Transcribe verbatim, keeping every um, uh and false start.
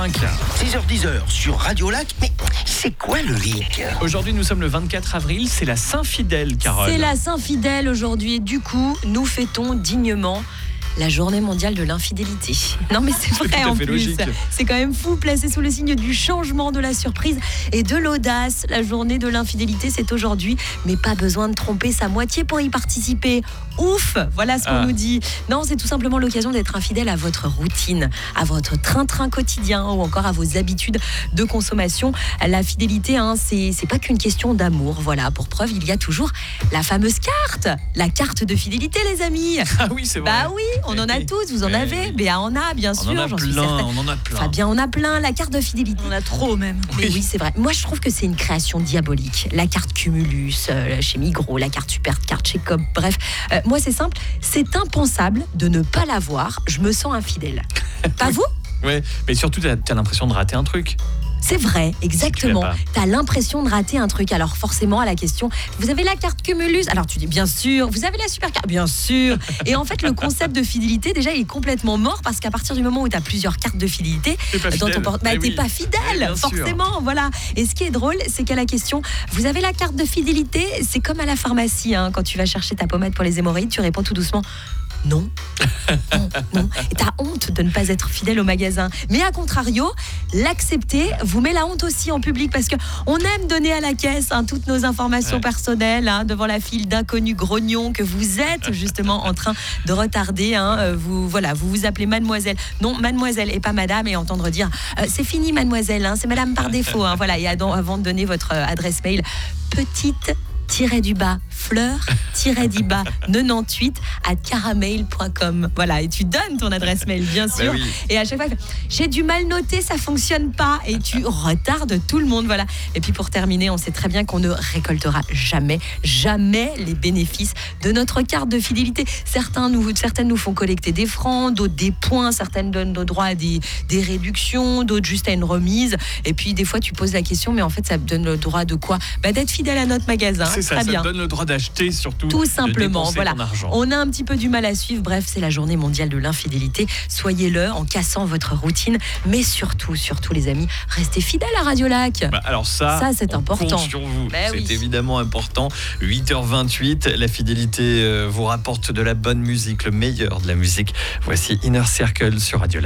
cinq. six heures dix sur Radio Lac. Mais c'est quoi le hic ? Aujourd'hui, nous sommes le vingt-quatre avril, c'est la Saint-Fidèle, Carole. C'est la Saint-Fidèle aujourd'hui et du coup, nous fêtons dignement la journée mondiale de l'infidélité. Non mais c'est vrai tout à en fait plus, logique. c'est quand même fou, placé sous le signe du changement, de la surprise et de l'audace. La journée de l'infidélité, c'est aujourd'hui, mais pas besoin de tromper sa moitié pour y participer. Ouf, voilà ce qu'on Ah. nous dit. Non, c'est tout simplement l'occasion d'être infidèle à votre routine, à votre train-train quotidien ou encore à vos habitudes de consommation. La fidélité, hein, c'est, c'est pas qu'une question d'amour. Voilà, pour preuve, il y a toujours la fameuse carte, la carte de fidélité, les amis. Ah oui, c'est vrai. Bah oui, on en a Oui. tous, vous en Oui. avez, Béa en a, bien On sûr, en a j'en suis plein, certaine. on en a plein. Fabien en a plein, la carte de fidélité. On a trop même. Mais Oui. oui, c'est vrai. Moi, je trouve que c'est une création diabolique. La carte Cumulus euh, chez Migros, la carte Supercard chez Coop. Bref, euh, moi, c'est simple. C'est impensable de ne pas l'avoir. Je me sens infidèle. Pas vous ? Ouais, mais surtout, t'as, t'as l'impression de rater un truc. C'est vrai, exactement. pas. T'as l'impression de rater un truc. Alors forcément, à la question, vous avez la carte Cumulus ? Alors tu dis bien sûr. Vous avez la Supercard ? Bien sûr. Et en fait, le concept de fidélité, déjà, il est complètement mort parce qu'à partir du moment où tu as plusieurs cartes de fidélité, T'es pas dans fidèle. ton porte- bah, Eh t'es oui. pas Eh fidèle, bien sûr. forcément. Voilà. Et ce qui est drôle, c'est qu'à la question, vous avez la carte de fidélité ? C'est comme à la pharmacie, hein, quand tu vas chercher ta pommade pour les hémorroïdes, tu réponds tout doucement. Non, non, non. Et t'as honte de ne pas être fidèle au magasin. Mais à contrario, l'accepter vous met la honte aussi en public parce que on aime donner à la caisse hein, toutes nos informations Ouais. personnelles hein, devant la file d'inconnus grognons que vous êtes justement en train de retarder. Hein, Euh, vous voilà, vous vous appelez mademoiselle. Non, mademoiselle et pas madame et entendre dire euh, c'est fini mademoiselle, hein, c'est madame par défaut. Hein, voilà, et avant, avant de donner votre euh, adresse mail, petite tiré du bas fleur tiré du bas quatre-vingt-dix-huit à caramail point com. Voilà, et tu donnes ton adresse mail bien sûr. Bah oui. Et à chaque fois, j'ai du mal noté, ça fonctionne pas et tu retardes tout le monde, voilà. Et puis pour terminer, on sait très bien qu'on ne récoltera jamais, jamais les bénéfices de notre carte de fidélité. Certains nous, certaines nous font collecter des francs, d'autres des points, certaines donnent nos droits à des, des réductions, d'autres juste à une remise. Et puis des fois, tu poses la question, mais en fait, ça me donne le droit de quoi ? Bah, d'être fidèle à notre magasin. C'est ça, très ça bien. te donne le droit d'acheter surtout. Tout de simplement, dépenser voilà. ton argent. On a un petit peu du mal à suivre. Bref, c'est la journée mondiale de l'infidélité. Soyez-le en cassant votre routine. Mais surtout, surtout les amis, restez fidèles à Radio Lac. Bah, alors ça, Ça, c'est on important. compte sur vous. Bah c'est oui. évidemment important. huit heures vingt-huit, la fidélité euh, vous rapporte de la bonne musique, le meilleur de la musique. Voici Inner Circle sur Radio Lac.